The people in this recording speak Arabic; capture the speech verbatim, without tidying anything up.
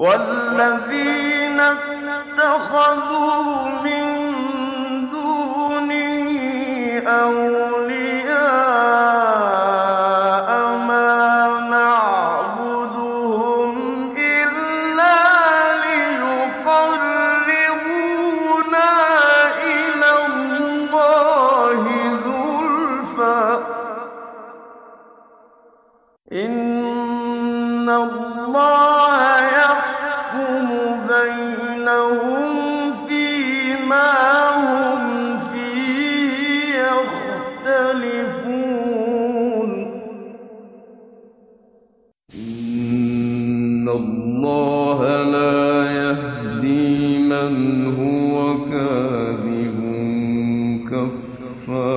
والذين اتخذوا من دونه أولياء ما نعبدهم إلا ليقربونا إلى الله زلفى إن الله يحكم بينهم فيما هم فيه يختلفون إن الله لا يهدي من هو كاذب كفار